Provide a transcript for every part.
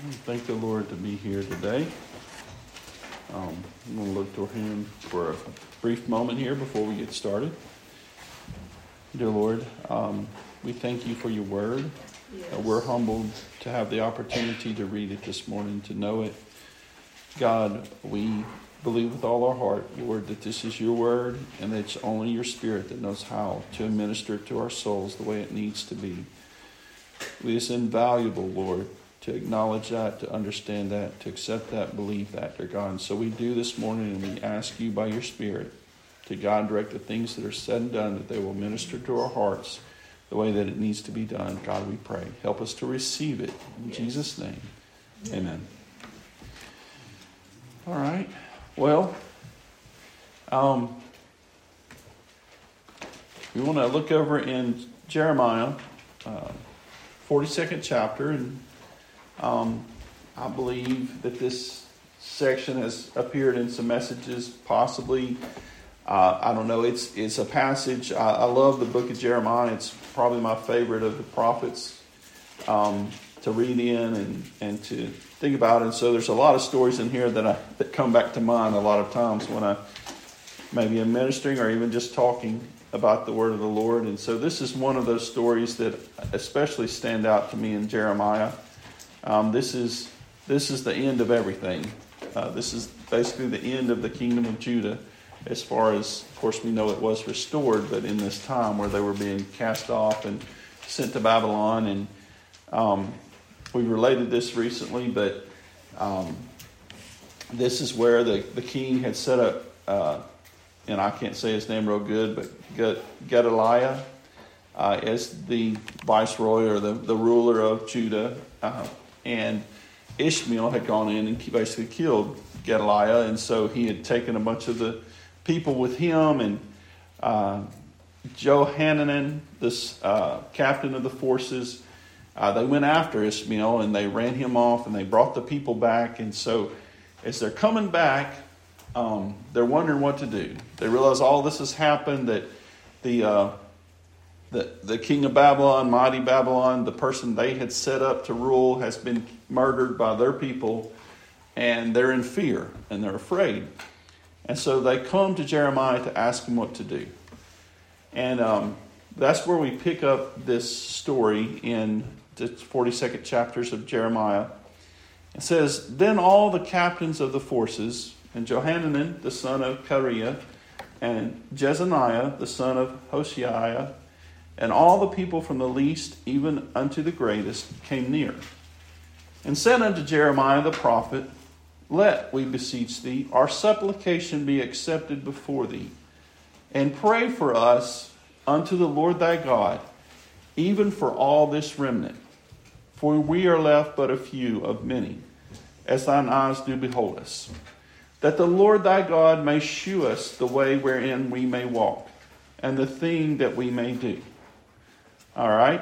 Thank the Lord to be here today. I'm going to look to Him for a brief moment here before we get started. Dear Lord, we thank You for Your Word. Yes. We're humbled to have the opportunity to read it this morning, to know it. God, we believe with all our heart, Lord, that this is Your Word and that it's only Your Spirit that knows how to administer it to our souls the way it needs to be. It is invaluable, Lord, to acknowledge that, to understand that, to accept that, believe that, dear God. And so we do this morning, and we ask You by Your Spirit to guide and direct the things that are said and done, that they will minister to our hearts the way that it needs to be done. God, we pray. Help us to receive it. In Jesus' name, amen. All right. Well, we want to look over in Jeremiah, 42nd chapter, and I believe that this section has appeared in some messages, possibly. I don't know. It's a passage. I love the book of Jeremiah. It's probably my favorite of the prophets to read in and to think about. And so there's a lot of stories in here that come back to mind a lot of times when I maybe am ministering or even just talking about the word of the Lord. And so this is one of those stories that especially stand out to me in Jeremiah. This is the end of everything. This is basically the end of the kingdom of Judah, as far as, of course, we know it was restored, but in this time where they were being cast off and sent to Babylon. And we related this recently, but this is where the king had set up, and I can't say his name real good, but Gedaliah as the viceroy or the ruler of Judah. And Ishmael had gone in and basically killed Gedaliah, and so he had taken a bunch of the people with him, and Johanan, this captain of the forces, they went after Ishmael, and they ran him off, and they brought the people back. And so as they're coming back, they're wondering what to do. They realize all this has happened, that the king of Babylon, mighty Babylon, the person they had set up to rule, has been murdered by their people, and they're in fear, and they're afraid. And so they come to Jeremiah to ask him what to do. And that's where we pick up this story in the 42nd chapters of Jeremiah. It says, "Then all the captains of the forces, and Johanan the son of Kareah, and Jezaniah the son of Hoshaiah, and all the people from the least even unto the greatest came near, and said unto Jeremiah the prophet, Let, we beseech thee, our supplication be accepted before thee, and pray for us unto the Lord thy God, even for all this remnant. For we are left but a few of many, as thine eyes do behold us, that the Lord thy God may shew us the way wherein we may walk, and the thing that we may do." All right?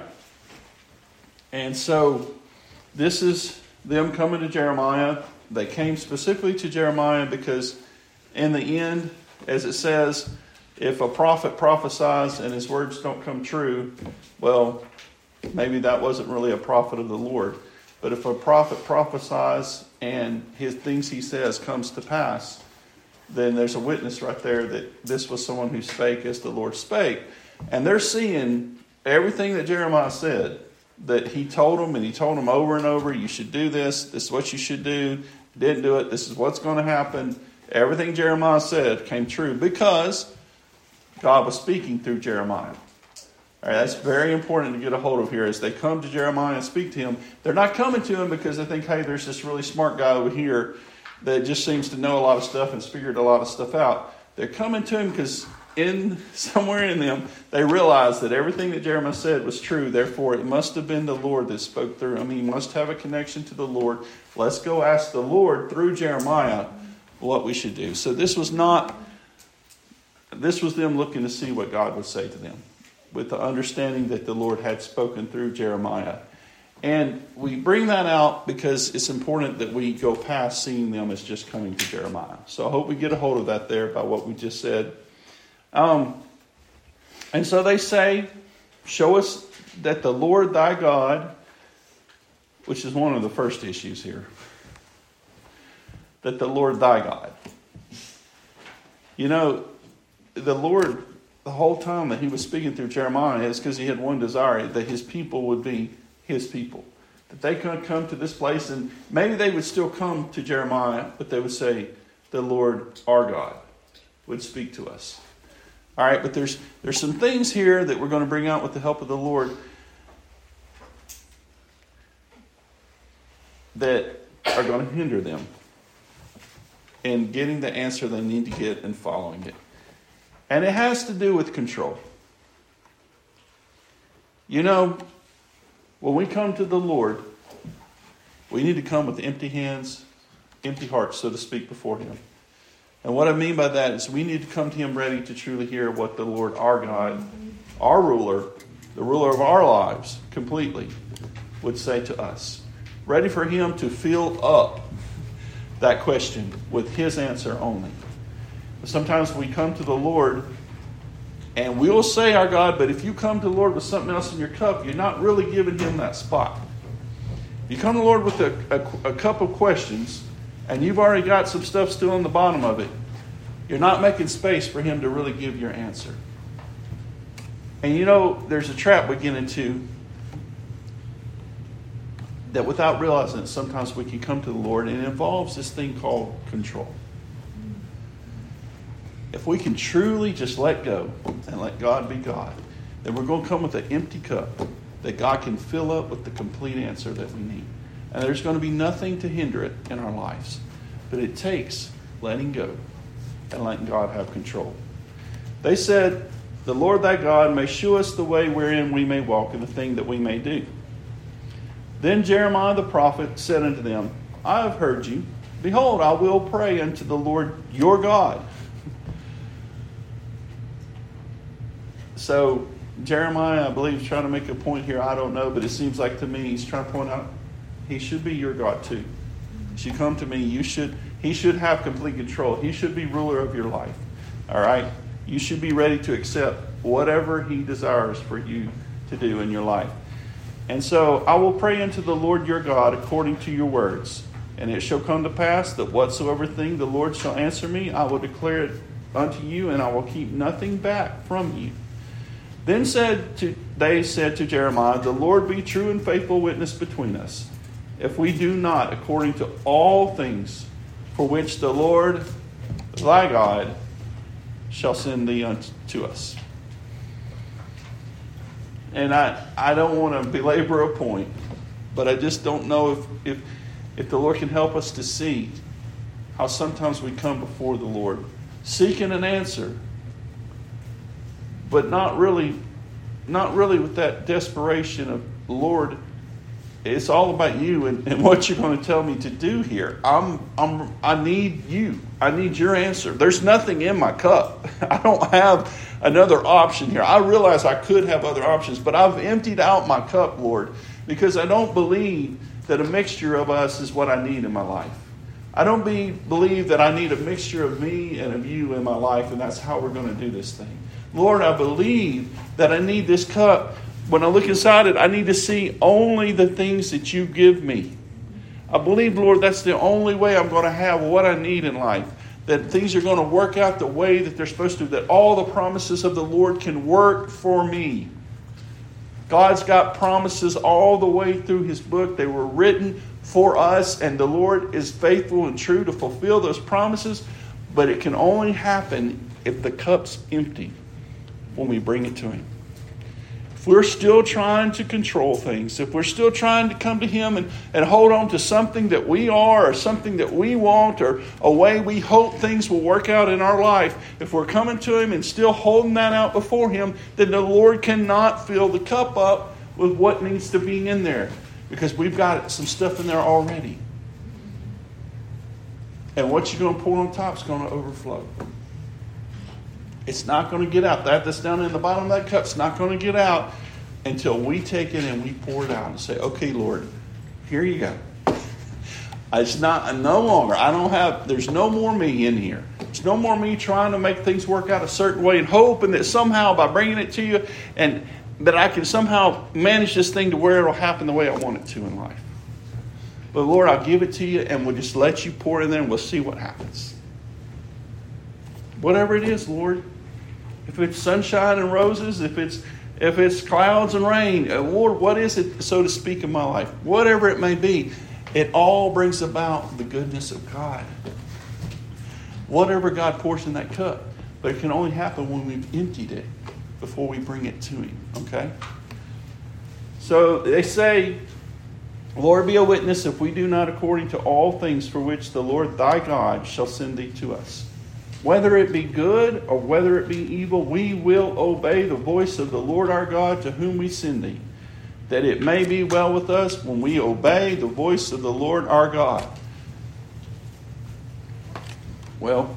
And so this is them coming to Jeremiah. They came specifically to Jeremiah because in the end, as it says, if a prophet prophesies and his words don't come true, well, maybe that wasn't really a prophet of the Lord. But if a prophet prophesies and his things he says comes to pass, then there's a witness right there that this was someone who spake as the Lord spake. And they're seeing everything that Jeremiah said, that he told them, and he told them over and over, you should do this. This is what you should do. Didn't do it. This is what's going to happen. Everything Jeremiah said came true because God was speaking through Jeremiah. All right, that's very important to get a hold of here. As they come to Jeremiah and speak to him, they're not coming to him because they think, hey, there's this really smart guy over here that just seems to know a lot of stuff and has figured a lot of stuff out. They're coming to him because somewhere in them, they realized that everything that Jeremiah said was true. Therefore, it must have been the Lord that spoke through him. He must have a connection to the Lord. Let's go ask the Lord through Jeremiah what we should do. So this was them looking to see what God would say to them, with the understanding that the Lord had spoken through Jeremiah. And we bring that out because it's important that we go past seeing them as just coming to Jeremiah. So I hope we get a hold of that there by what we just said. And so they say, show us that the Lord thy God which is one of the first issues here. That the Lord thy God. You know, the Lord, the whole time that he was speaking through Jeremiah, is because he had one desire, that his people would be his people. That they could come to this place, and maybe they would still come to Jeremiah, but they would say, the Lord our God would speak to us. All right, but there's some things here that we're going to bring out with the help of the Lord that are going to hinder them in getting the answer they need to get and following it. And it has to do with control. You know, when we come to the Lord, we need to come with empty hands, empty hearts, so to speak, before him. And what I mean by that is we need to come to him ready to truly hear what the Lord, our God, our ruler, the ruler of our lives completely, would say to us. Ready for him to fill up that question with his answer only. Sometimes we come to the Lord and we'll say our God, but if you come to the Lord with something else in your cup, you're not really giving him that spot. If you come to the Lord with a cup of questions and you've already got some stuff still on the bottom of it, you're not making space for him to really give your answer. And you know, there's a trap we get into that without realizing it, sometimes we can come to the Lord, and it involves this thing called control. If we can truly just let go and let God be God, then we're going to come with an empty cup that God can fill up with the complete answer that we need. And there's going to be nothing to hinder it in our lives. But it takes letting go and letting God have control. They said, the Lord thy God may shew us the way wherein we may walk, and the thing that we may do. Then Jeremiah the prophet said unto them, I have heard you. Behold, I will pray unto the Lord your God. So Jeremiah, I believe, is trying to make a point here. I don't know, but it seems like to me he's trying to point out he should be your God too. If you come to me, he should have complete control. He should be ruler of your life. All right? You should be ready to accept whatever he desires for you to do in your life. And so I will pray unto the Lord your God according to your words. And it shall come to pass that whatsoever thing the Lord shall answer me, I will declare it unto you, and I will keep nothing back from you. Then they said to Jeremiah, the Lord be true and faithful witness between us, if we do not according to all things for which the Lord thy God shall send thee unto us. And I don't want to belabor a point, but I just don't know if the Lord can help us to see how sometimes we come before the Lord seeking an answer, but not really with that desperation of, Lord, it's all about you and what you're going to tell me to do here. I need you. I need your answer. There's nothing in my cup. I don't have another option here. I realize I could have other options, but I've emptied out my cup, Lord, because I don't believe that a mixture of us is what I need in my life. I don't believe that I need a mixture of me and of you in my life, and that's how we're going to do this thing. Lord, I believe that I need this cup. When I look inside it, I need to see only the things that you give me. I believe, Lord, that's the only way I'm going to have what I need in life. That things are going to work out the way that they're supposed to. That all the promises of the Lord can work for me. God's got promises all the way through his book. They were written for us, and the Lord is faithful and true to fulfill those promises. But it can only happen if the cup's empty when we bring it to him. If we're still trying to control things, if we're still trying to come to him and hold on to something that we are or something that we want or a way we hope things will work out in our life, if we're coming to him and still holding that out before him, then the Lord cannot fill the cup up with what needs to be in there, because we've got some stuff in there already. And what you're going to pour on top is going to overflow. It's not going to get out. That's down in the bottom of that cup's not going to get out until we take it and we pour it out and say, okay, Lord, here you go. It's not no longer. There's no more me in here. There's no more me trying to make things work out a certain way and hoping that somehow by bringing it to you and that I can somehow manage this thing to where it'll happen the way I want it to in life. But Lord, I'll give it to you, and we'll just let you pour in there, and we'll see what happens. Whatever it is, Lord. If it's sunshine and roses, if it's clouds and rain, Lord, what is it, so to speak, in my life? Whatever it may be, it all brings about the goodness of God. Whatever God pours in that cup. But it can only happen when we've emptied it before we bring it to Him. Okay? So they say, Lord, be a witness if we do not according to all things for which the Lord thy God shall send thee to us. Whether it be good or whether it be evil, we will obey the voice of the Lord our God to whom we send thee, that it may be well with us when we obey the voice of the Lord our God. Well,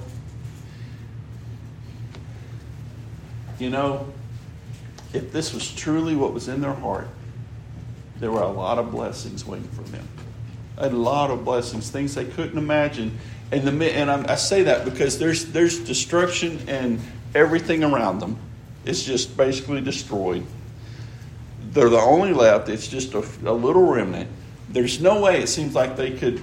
if this was truly what was in their heart, there were a lot of blessings waiting for them. A lot of blessings, things they couldn't imagine. And I say that because there's destruction and everything around them. It's just basically destroyed. They're the only left. It's just a little remnant. There's no way it seems like that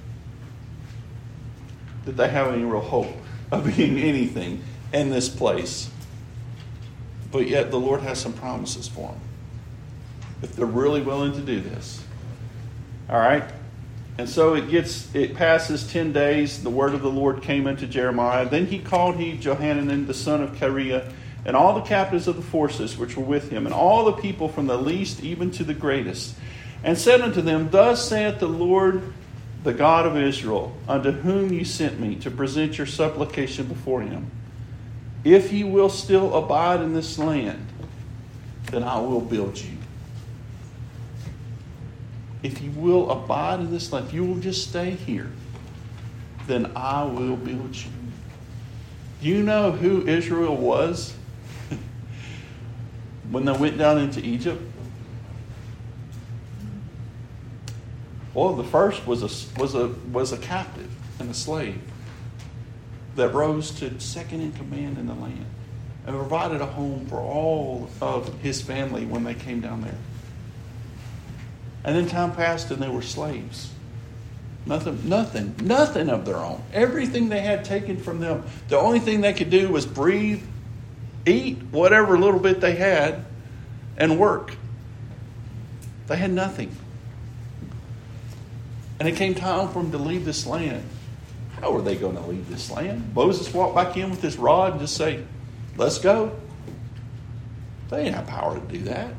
they have any real hope of being anything in this place. But yet the Lord has some promises for them, if they're really willing to do this. All right? And so it passes 10 days. The word of the Lord came unto Jeremiah. Then he called Johanan the son of Kareah, and all the captains of the forces which were with him, and all the people from the least even to the greatest, and said unto them, Thus saith the Lord, the God of Israel, unto whom you sent me to present your supplication before him. If ye will still abide in this land, then I will build you. If you will abide in this land, if you will just stay here, then I will build you. Do you know who Israel was when they went down into Egypt? Well, the first was a captive and a slave that rose to second in command in the land and provided a home for all of his family when they came down there. And then time passed and they were slaves. Nothing of their own. Everything they had taken from them. The only thing they could do was breathe, eat whatever little bit they had, and work. They had nothing. And it came time for them to leave this land. How were they going to leave this land? Moses walked back in with his rod and just say, let's go. They didn't have power to do that.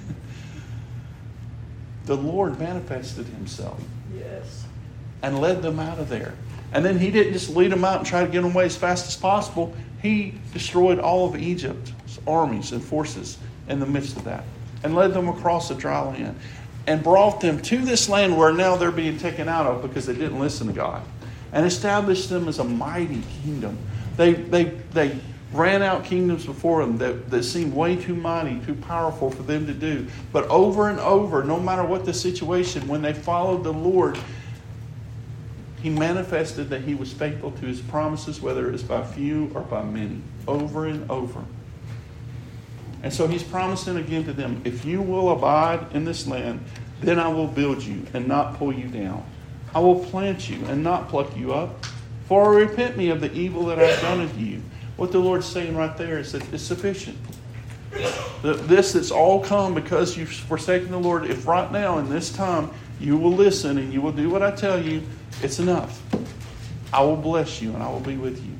The Lord manifested himself. Yes. And led them out of there. And then he didn't just lead them out and try to get them away as fast as possible. He destroyed all of Egypt's armies and forces in the midst of that. And led them across the dry land. And brought them to this land where now they're being taken out of because they didn't listen to God. And established them as a mighty kingdom. They ran out kingdoms before them that seemed way too mighty, too powerful for them to do. But over and over, no matter what the situation, when they followed the Lord, he manifested that he was faithful to his promises, whether it was by few or by many, over and over. And so he's promising again to them, if you will abide in this land, then I will build you and not pull you down. I will plant you and not pluck you up. For I repent me of the evil that I've done unto you. What the Lord's saying right there is that it's sufficient. This that's all come because you've forsaken the Lord. If right now in this time you will listen and you will do what I tell you, it's enough. I will bless you and I will be with you.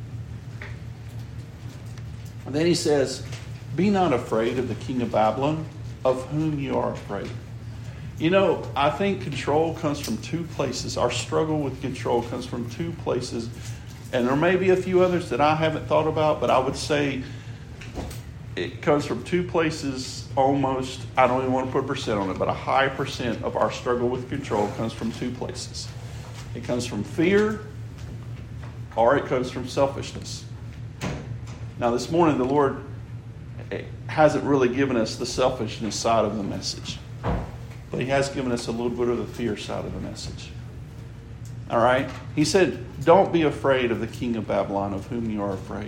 And then he says, be not afraid of the king of Babylon, of whom you are afraid. You know, I think control comes from two places. Our struggle with control comes from two places. And there may be a few others that I haven't thought about, but I would say it comes from two places almost. I don't even want to put a percent on it, but a high percent of our struggle with control comes from two places. It comes from fear or it comes from selfishness. Now this morning the Lord hasn't really given us the selfishness side of the message. But he has given us a little bit of the fear side of the message. All right? He said, don't be afraid of the king of Babylon, of whom you are afraid.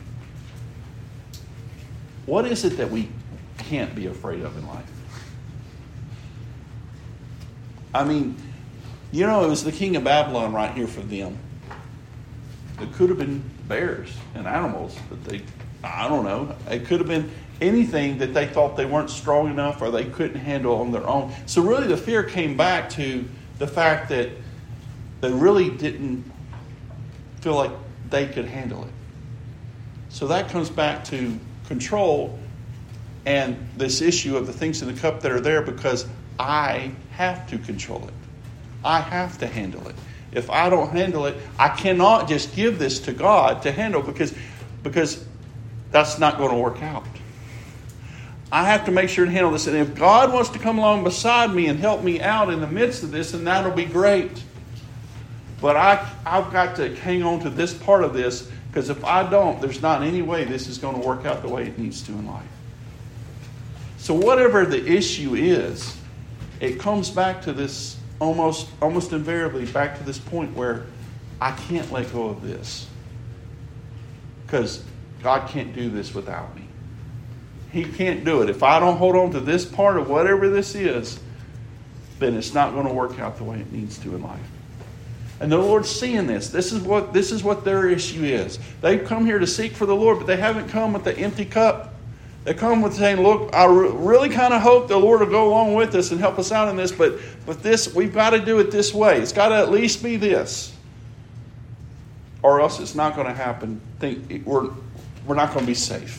What is it that we can't be afraid of in life? I mean, You know, it was the king of Babylon right here for them. It could have been bears and animals that I don't know. It could have been anything that they thought they weren't strong enough or they couldn't handle on their own. So really the fear came back to the fact that they really didn't feel like they could handle it. So that comes back to control and this issue of the things in the cup that are there because I have to control it. I have to handle it. If I don't handle it, I cannot just give this to God to handle because that's not going to work out. I have to make sure to handle this. And if God wants to come along beside me and help me out in the midst of this, then that'll be great. But I've got to hang on to this part of this because if I don't, there's not any way this is going to work out the way it needs to in life. So whatever the issue is, it comes back to this almost invariably back to this point where I can't let go of this because God can't do this without me. He can't do it. If I don't hold on to this part of whatever this is, then it's not going to work out the way it needs to in life. And the Lord's seeing this. This is what their issue is. They've come here to seek for the Lord, but they haven't come with the empty cup. They come with saying, look, I really kind of hope the Lord will go along with us and help us out in this, but this, we've got to do it this way. It's got to at least be this. Or else it's not going to happen. We're not going to be safe.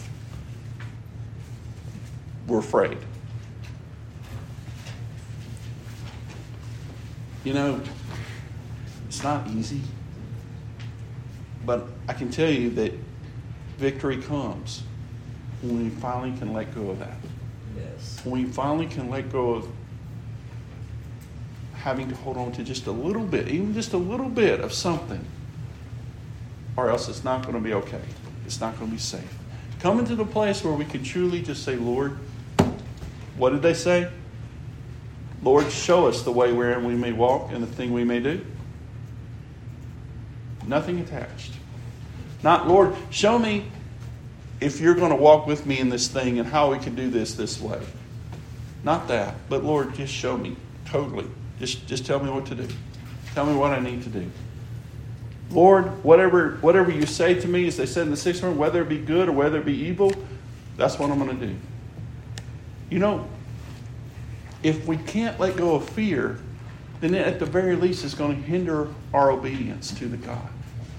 We're afraid. You know, it's not easy. But I can tell you that victory comes when we finally can let go of that. Yes. When we finally can let go of having to hold on to just a little bit, even just a little bit of something. Or else it's not going to be okay. It's not going to be safe. Coming to the place where we can truly just say, Lord, what did they say? Lord, show us the way wherein we may walk and the thing we may do. Nothing attached. Not, Lord, show me if you're going to walk with me in this thing and how we can do this way. Not that. But Lord, just show me totally. Just tell me what to do. Tell me what I need to do. Lord, whatever you say to me, as they said in the 6th one, whether it be good or whether it be evil, that's what I'm going to do. You know, if we can't let go of fear, then at the very least it's going to hinder our obedience to the God.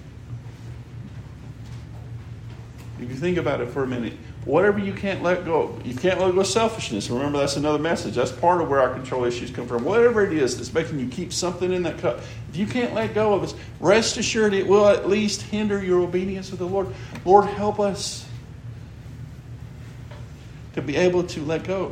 If you think about it for a minute, whatever you can't let go of, you can't let go of selfishness. Remember, that's another message. That's part of where our control issues come from. Whatever it is that's making you keep something in that cup, if you can't let go of it, rest assured it will at least hinder your obedience to the Lord. Lord, help us to be able to let go.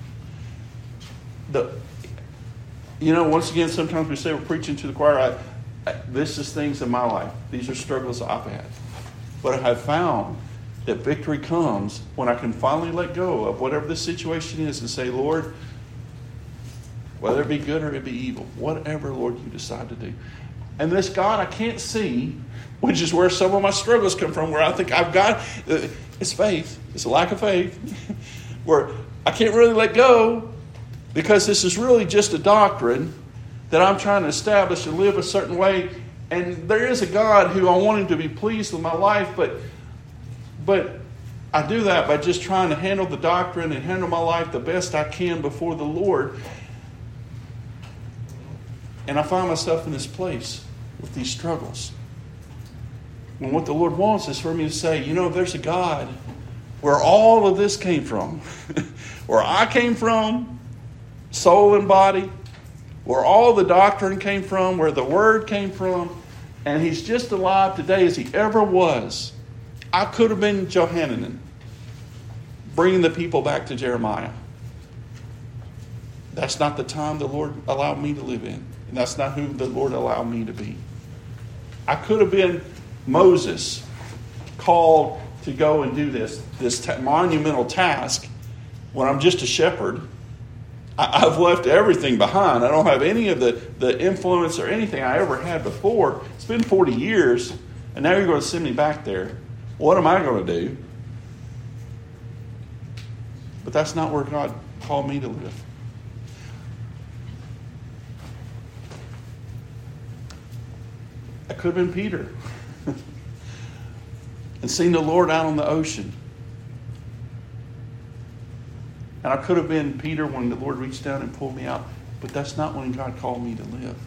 Once again, sometimes we say we're preaching to the choir. This is things in my life. These are struggles I've had. But I have found that victory comes when I can finally let go of whatever the situation is and say, Lord, whether it be good or it be evil, whatever, Lord, you decide to do. And this God I can't see, which is where some of my struggles come from, where I think I've got, it's faith. It's a lack of faith. Where I can't really let go because this is really just a doctrine that I'm trying to establish and live a certain way. And there is a God who I want him to be pleased with my life, but I do that by just trying to handle the doctrine and handle my life the best I can before the Lord. And I find myself in this place with these struggles. When what the Lord wants is for me to say, there's a God where all of this came from. Where I came from, soul and body. Where all the doctrine came from, where the Word came from. And he's just alive today as he ever was. I could have been Johanan, bringing the people back to Jeremiah. That's not the time the Lord allowed me to live in. And that's not who the Lord allowed me to be. I could have been Moses, called to go and do this monumental task when I'm just a shepherd. I've left everything behind. I don't have any of the influence or anything I ever had before. It's been 40 years, and now you're going to send me back there. What am I going to do? But that's not where God called me to live. That could have been Peter. And seen the Lord out on the ocean. And I could have been Peter when the Lord reached down and pulled me out. But that's not when God called me to live.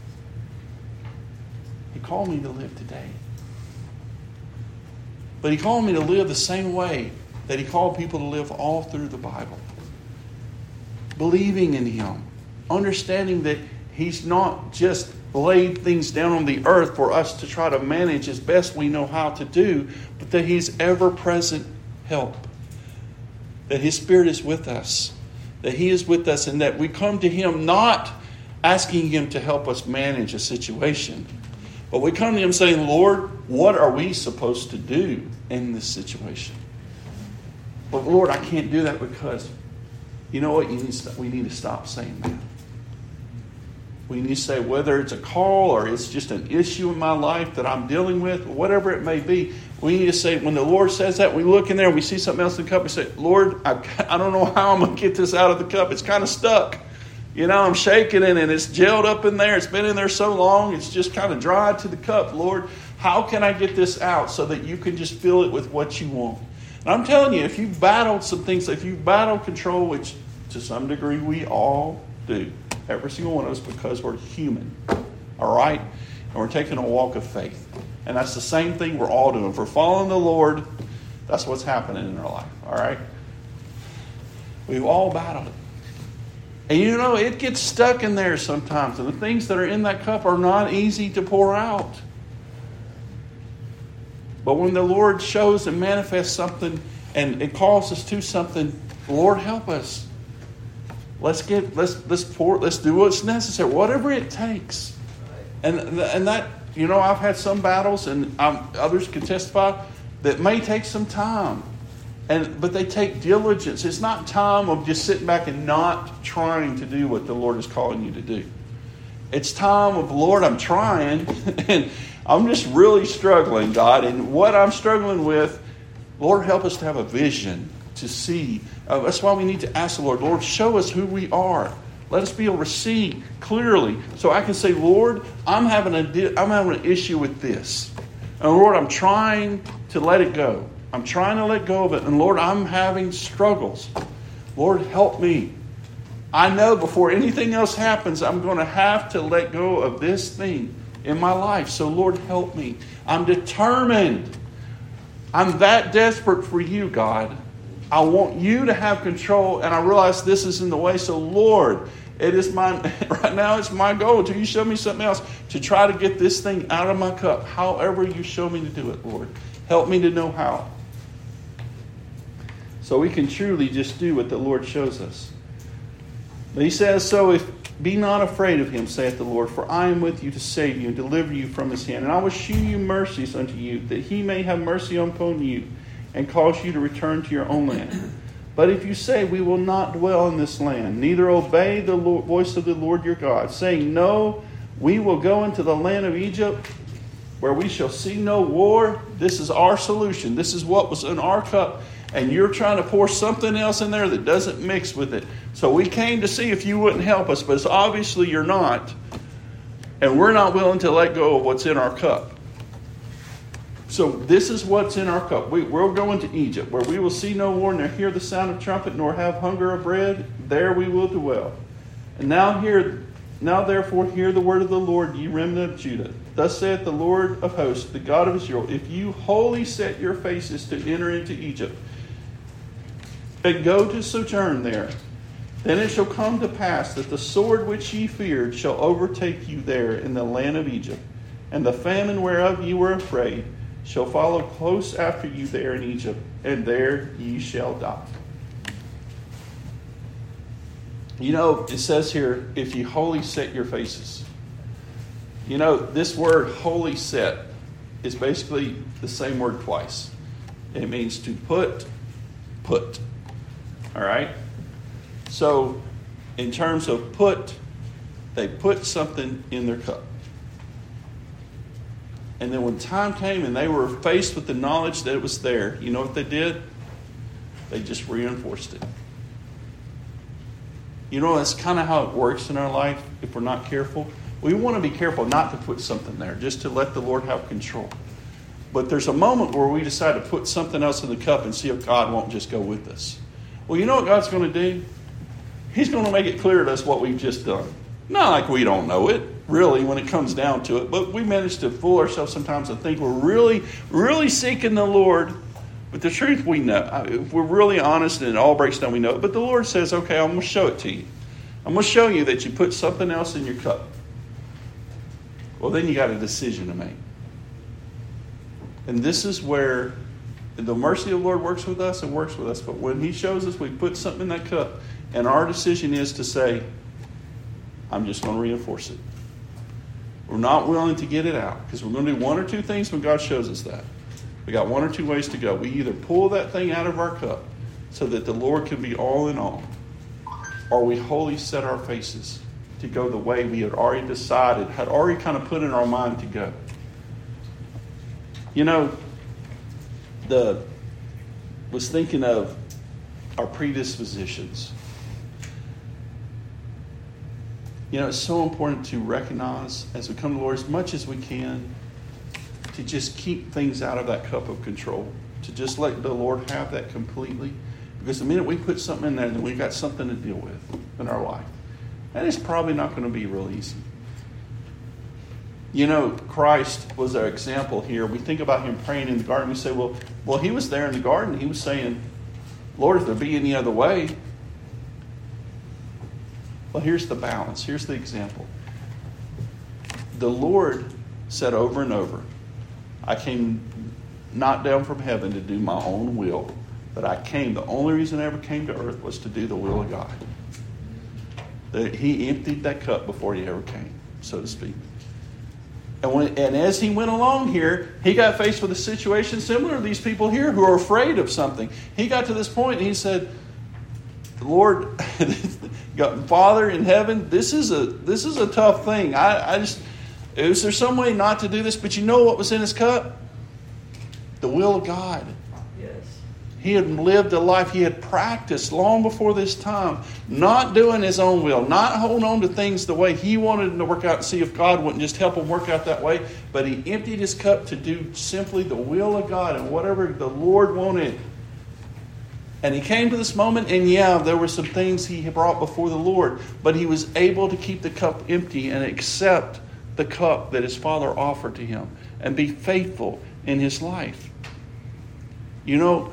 He called me to live today. But He called me to live the same way that He called people to live all through the Bible. Believing in Him. Understanding that He's not just laid things down on the earth for us to try to manage as best we know how to do, but that He's ever-present help. That His Spirit is with us. That He is with us, and that we come to Him not asking Him to help us manage a situation, but we come to Him saying, Lord, what are we supposed to do in this situation? But Lord, I can't do that because, you know what? We need to stop saying that. We need to say, whether it's a call or it's just an issue in my life that I'm dealing with, whatever it may be, we need to say, when the Lord says that, we look in there and we see something else in the cup, we say, Lord, I don't know how I'm going to get this out of the cup. It's kind of stuck. You know, I'm shaking it and it's gelled up in there. It's been in there so long, it's just kind of dried to the cup. Lord, how can I get this out so that you can just fill it with what you want? And I'm telling you, if you've battled some things, if you've battled control, which to some degree we all do, every single one of us, because we're human, all right? And we're taking a walk of faith. And that's the same thing we're all doing. If we're following the Lord, that's what's happening in our life, all right? We've all battled it. And you know, it gets stuck in there sometimes. And the things that are in that cup are not easy to pour out. But when the Lord shows and manifests something and it calls us to something, Lord, help us. Let's pour, let's do what's necessary, whatever it takes. And that, you know, I've had some battles, and others can testify, that may take some time. But they take diligence. It's not time of just sitting back and not trying to do what the Lord is calling you to do. It's time of, Lord, I'm trying, and I'm just really struggling, God. And what I'm struggling with, Lord, help us to have a vision to see. That's why we need to ask the Lord, Lord, show us who we are. Let us be able to see clearly so I can say, Lord, I'm having an issue with this. And Lord, I'm trying to let it go. I'm trying to let go of it. And Lord, I'm having struggles. Lord, help me. I know before anything else happens, I'm going to have to let go of this thing in my life. So Lord, help me. I'm determined. I'm that desperate for you, God. I want you to have control, and I realize this is in the way. So Lord, right now it's my goal until you show me something else to try to get this thing out of my cup. However you show me to do it, Lord. Help me to know how. So we can truly just do what the Lord shows us. But He says, so be not afraid of him, saith the Lord, for I am with you to save you and deliver you from his hand. And I will shew you mercies unto you, that he may have mercy upon you, and cause you to return to your own land. But if you say, we will not dwell in this land, neither obey the voice of the Lord your God, saying, no, we will go into the land of Egypt, where we shall see no war. This is our solution. This is what was in our cup. And you're trying to pour something else in there that doesn't mix with it. So we came to see if you wouldn't help us, but it's obviously you're not. And we're not willing to let go of what's in our cup. So this is what's in our cup. We'll go into Egypt, where we will see no war, nor hear the sound of trumpet, nor have hunger of bread. There we will dwell. And now therefore hear the word of the Lord, ye remnant of Judah. Thus saith the Lord of hosts, the God of Israel, if you wholly set your faces to enter into Egypt, and go to sojourn there, then it shall come to pass that the sword which ye feared shall overtake you there in the land of Egypt, and the famine whereof ye were afraid shall follow close after you there in Egypt, and there ye shall die. You know, it says here, if you wholly set your faces. You know, this word wholly set is basically the same word twice. It means to put. All right? So, in terms of put, they put something in their cup. And then when time came and they were faced with the knowledge that it was there, you know what they did? They just reinforced it. You know, that's kind of how it works in our life if we're not careful. We want to be careful not to put something there, just to let the Lord have control. But there's a moment where we decide to put something else in the cup and see if God won't just go with us. Well, you know what God's going to do? He's going to make it clear to us what we've just done. Not like we don't know it, really, when it comes down to it. But we manage to fool ourselves sometimes and think we're really, really seeking the Lord. But the truth we know. If we're really honest and it all breaks down, we know it. But the Lord says, okay, I'm going to show it to you. I'm going to show you that you put something else in your cup. Well, then you got a decision to make. And this is where the mercy of the Lord works with us and works with us. But when He shows us we put something in that cup, and our decision is to say, I'm just going to reinforce it. We're not willing to get it out because we're going to do one or two things when God shows us that. We got one or two ways to go. We either pull that thing out of our cup so that the Lord can be all in all, or we wholly set our faces to go the way we had already decided, had already kind of put in our mind to go. You know, was thinking of our predispositions. You know, it's so important to recognize as we come to the Lord as much as we can to just keep things out of that cup of control, to just let the Lord have that completely. Because the minute we put something in there, then we've got something to deal with in our life. And it's probably not going to be real easy. You know, Christ was our example here. We think about Him praying in the garden. We say, well, He was there in the garden. He was saying, Lord, if there be any other way. Well, here's the balance. Here's the example. The Lord said over and over, I came not down from heaven to do my own will, but I came. The only reason I ever came to earth was to do the will of God. He emptied that cup before He ever came, so to speak. And as He went along here, He got faced with a situation similar to these people here who are afraid of something. He got to this point and He said, Lord, Father in heaven, this is a tough thing. Is there some way not to do this? But you know what was in His cup? The will of God. Yes. He had lived a life, he had practiced long before this time, not doing his own will, not holding on to things the way he wanted them to work out and see if God wouldn't just help him work out that way. But he emptied his cup to do simply the will of God and whatever the Lord wanted. And he came to this moment, and there were some things he brought before the Lord, but he was able to keep the cup empty and accept the cup that his Father offered to him and be faithful in his life. You know,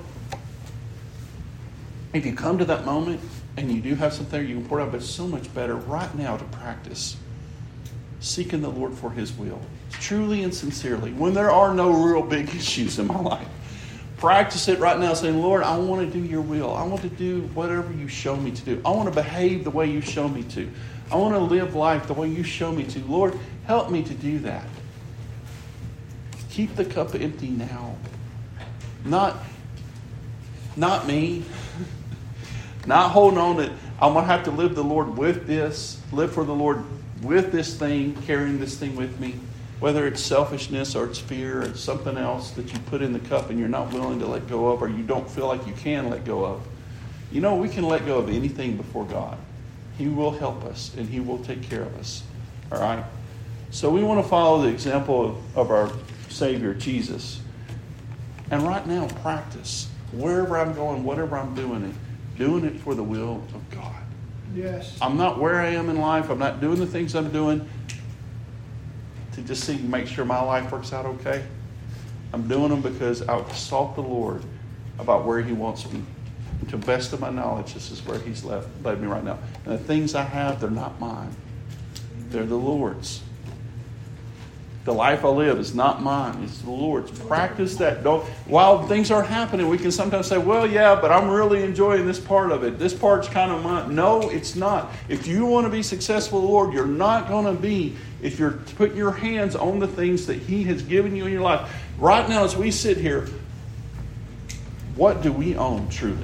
if you come to that moment and you do have something you can pour out, but it's so much better right now to practice seeking the Lord for His will, truly and sincerely, when there are no real big issues in my life. Practice it right now, saying, Lord, I want to do your will. I want to do whatever you show me to do. I want to behave the way you show me to. I want to live life the way you show me to. Lord, help me to do that. Keep the cup empty now. Not me. Not holding on that I'm going to have to live the Lord with this, live for the Lord with this thing, carrying this thing with me. Whether it's selfishness or it's fear or it's something else that you put in the cup and you're not willing to let go of, or you don't feel like you can let go of. You know, we can let go of anything before God. He will help us and He will take care of us. All right? So we want to follow the example of our Savior, Jesus. And right now, practice. Wherever I'm going, whatever I'm doing it for the will of God. Yes. I'm not where I am in life. I'm not doing the things I'm doing to just make sure my life works out okay. I'm doing them because I've sought the Lord about where He wants me. And to the best of my knowledge, this is where He's led me right now. And the things I have, they're not mine. They're the Lord's. The life I live is not mine. It's the Lord's. Practice that. While things are happening, we can sometimes say, well, yeah, but I'm really enjoying this part of it. This part's kind of mine. No, it's not. If you want to be successful, Lord, you're not going to be if you're putting your hands on the things that He has given you in your life. Right now, as we sit here, what do we own truly?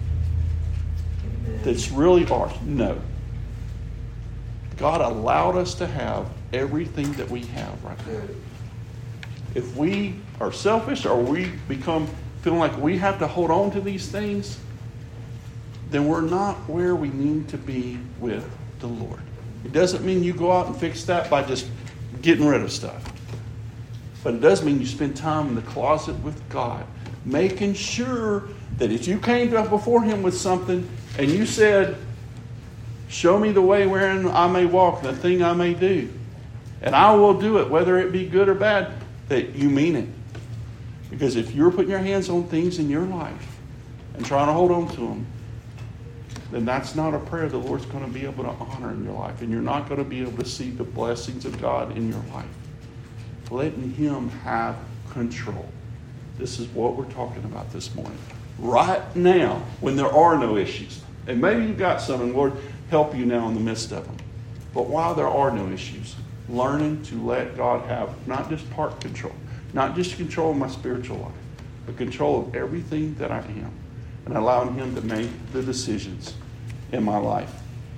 That's really ours? No. God allowed us to have everything that we have right now. If we are selfish or we become feeling like we have to hold on to these things, then we're not where we need to be with the Lord. It doesn't mean you go out and fix that by just getting rid of stuff. But it does mean you spend time in the closet with God, making sure that if you came before Him with something and you said, show me the way wherein I may walk, the thing I may do, and I will do it, whether it be good or bad, that you mean it. Because if you're putting your hands on things in your life and trying to hold on to them, then that's not a prayer the Lord's going to be able to honor in your life. And you're not going to be able to see the blessings of God in your life. Letting Him have control. This is what we're talking about this morning. Right now, when there are no issues. And maybe you've got some, and Lord, help you now in the midst of them. But while there are no issues, learning to let God have not just part control, not just control of my spiritual life, but control of everything that I am, and allowing Him to make the decisions in my life.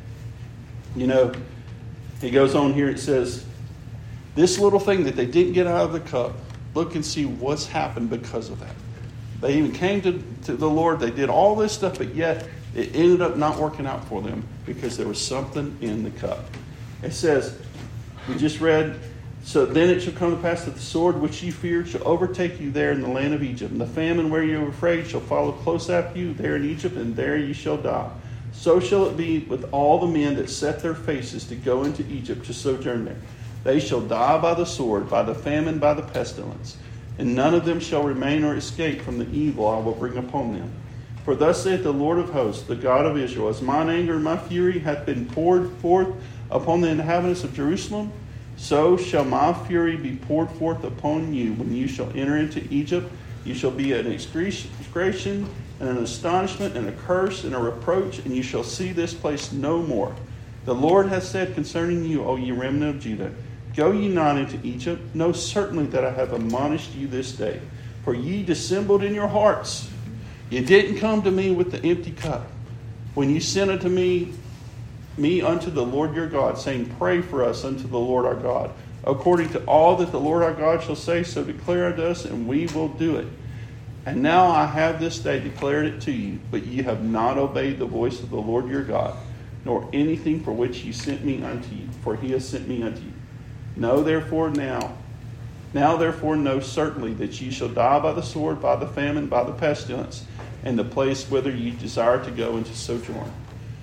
You know, he goes on here, it says, this little thing that they didn't get out of the cup, look and see what's happened because of that. They even came to the Lord, they did all this stuff, but yet it ended up not working out for them because there was something in the cup. It says, we just read, so then it shall come to pass that the sword which ye feared shall overtake you there in the land of Egypt. And the famine where you were afraid shall follow close after you there in Egypt, and there ye shall die. So shall it be with all the men that set their faces to go into Egypt to sojourn there. They shall die by the sword, by the famine, by the pestilence. And none of them shall remain or escape from the evil I will bring upon them. For thus saith the Lord of hosts, the God of Israel, as mine anger and my fury hath been poured forth upon the inhabitants of Jerusalem, so shall my fury be poured forth upon you when you shall enter into Egypt. You shall be an execration and an astonishment and a curse and a reproach, and you shall see this place no more. The Lord hath said concerning you, O ye remnant of Judah, go ye not into Egypt. Know certainly that I have admonished you this day. For ye dissembled in your hearts. You didn't come to me with the empty cup. When you sent unto me unto the Lord your God, saying, pray for us unto the Lord our God. According to all that the Lord our God shall say, so declare unto us, and we will do it. And now I have this day declared it to you, but ye have not obeyed the voice of the Lord your God, nor anything for which he sent me unto you, for he has sent me unto you. Know therefore now therefore know certainly that ye shall die by the sword, by the famine, by the pestilence, and the place whither ye desire to go into sojourn.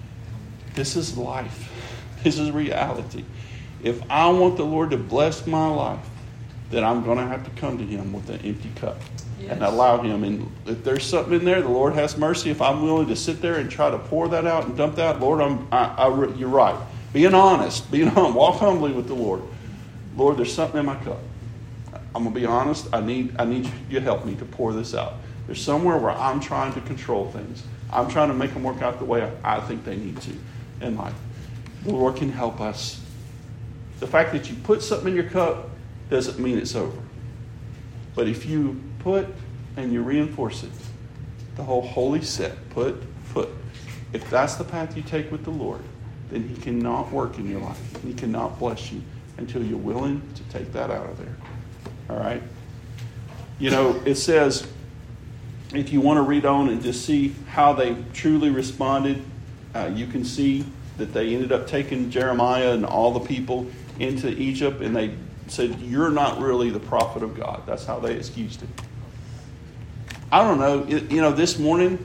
This is life. This is reality. If I want the Lord to bless my life, then I'm going to have to come to Him with an empty cup. Yes. And allow Him. And if there's something in there, the Lord has mercy. If I'm willing to sit there and try to pour that out and dump that, Lord, you're right. Being honest. Walk humbly with the Lord. Lord, there's something in my cup. I'm going to be honest. I need you to help me to pour this out. There's somewhere where I'm trying to control things. I'm trying to make them work out the way I think they need to in life. The Lord can help us. The fact that you put something in your cup doesn't mean it's over. But if you put and you reinforce it, the whole holy set, put. If that's the path you take with the Lord, then He cannot work in your life. He cannot bless you until you're willing to take that out of there. All right? You know, it says, if you want to read on and just see how they truly responded, you can see that they ended up taking Jeremiah and all the people into Egypt, and they said, you're not really the prophet of God. That's how they excused him. I don't know. This morning,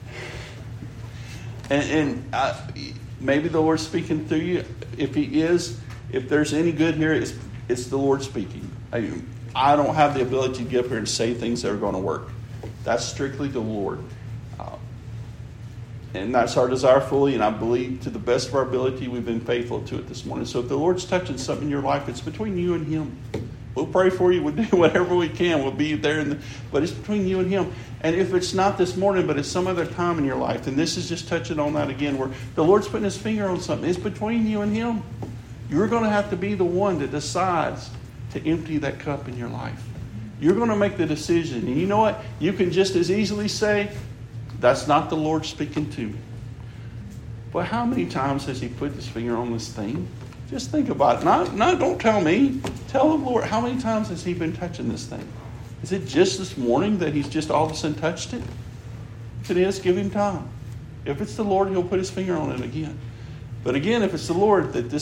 and maybe the Lord's speaking through you. If He is, if there's any good here, it's the Lord speaking. I don't have the ability to get up here and say things that are going to work. That's strictly the Lord. And that's our desire fully, and I believe to the best of our ability we've been faithful to it this morning. So if the Lord's touching something in your life, it's between you and Him. We'll pray for you. We'll do whatever we can. We'll be there. But it's between you and Him. And if it's not this morning, but it's some other time in your life, then this is just touching on that again, where the Lord's putting His finger on something. It's between you and Him. You're going to have to be the one that decides to empty that cup in your life. You're going to make the decision. And you know what? You can just as easily say, that's not the Lord speaking to me. But how many times has He put His finger on this thing? Just think about it. No, don't tell me. Tell the Lord. How many times has He been touching this thing? Is it just this morning that He's just all of a sudden touched it? If it is, give Him time. If it's the Lord, He'll put His finger on it again. But again, if it's the Lord that this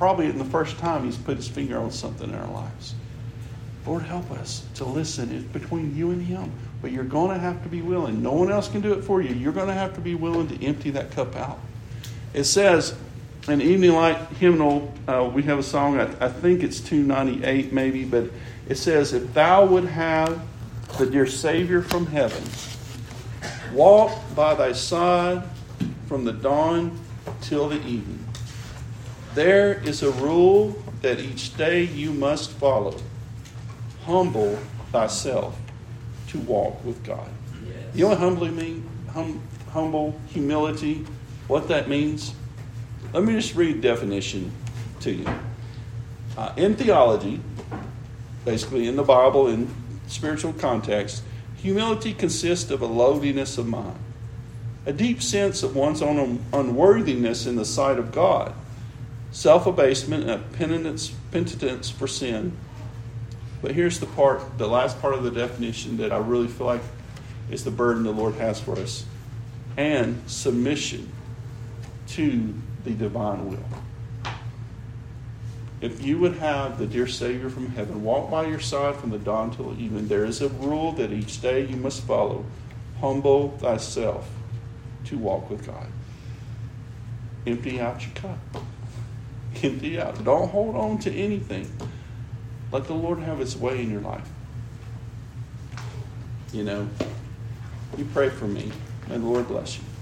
probably in the first time He's put His finger on something in our lives. Lord, help us to listen. It's between you and Him. But you're going to have to be willing. No one else can do it for you. You're going to have to be willing to empty that cup out. It says, in Evening Light hymnal, we have a song, I think it's 298 maybe, but it says, if thou would have the dear Savior from heaven, walk by thy side from the dawn till the evening. There is a rule that each day you must follow. Humble thyself to walk with God. Yes. You know what humbly mean? Humble, humility, what that means? Let me just read the definition to you. In theology, basically in the Bible, in spiritual context, humility consists of a lowliness of mind, a deep sense of one's own unworthiness in the sight of God, self-abasement and a penitence for sin. But here's the last part of the definition that I really feel like is the burden the Lord has for us. And submission to the divine will. If you would have the dear Savior from heaven walk by your side from the dawn till the evening, there is a rule that each day you must follow. Humble thyself to walk with God. Empty out your cup. Empty out. Don't hold on to anything. Let the Lord have His way in your life. You know, you pray for me. May the Lord bless you.